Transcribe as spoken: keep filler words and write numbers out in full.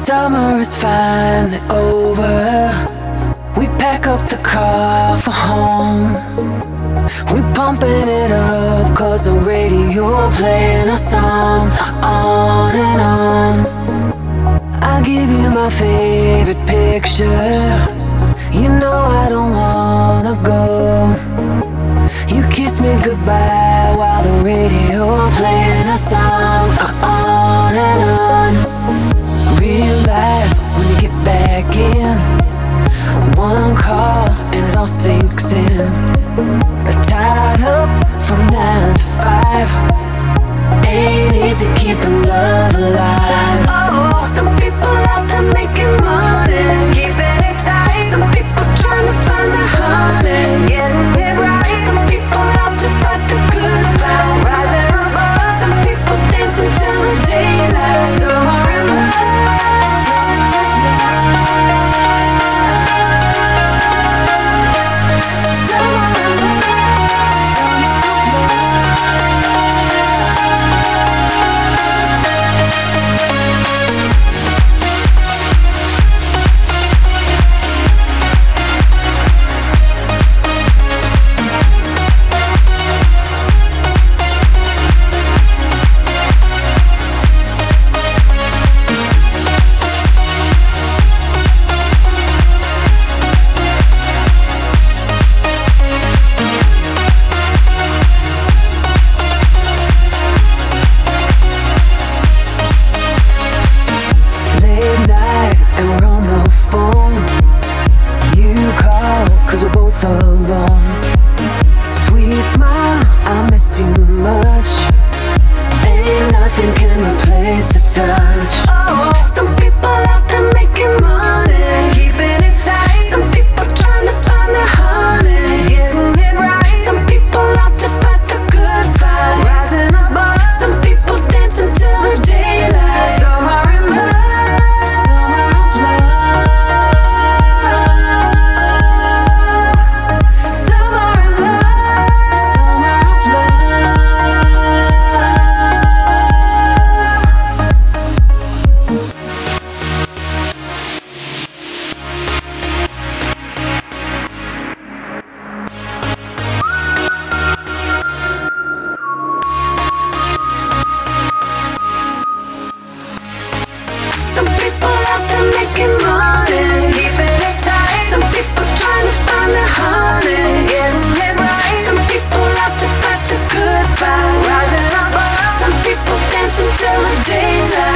Summer is finally over. We pack up the car for home. We pumping it up cause the radio playing a song on and on. I give you my favorite picture. You know I don't wanna go. You kiss me goodbye while the radio playing a song on and on. Real life when you get back in. One call and it all sinks in. Tied up from nine to five. Ain't easy keeping love alive. Oh, some people out there making money, keeping it tight. Some people trying to find the honey, getting it right. Some people out to fight the good fight, rising above. Some people dancing till the daylight. Some are in love, some are in love. Some are in love, some are in Some people out there making money, keeping it tight. Some people trying to find the honey, getting it right. Some people out to fight the good fight, rising above. Some people dancing till the daylight.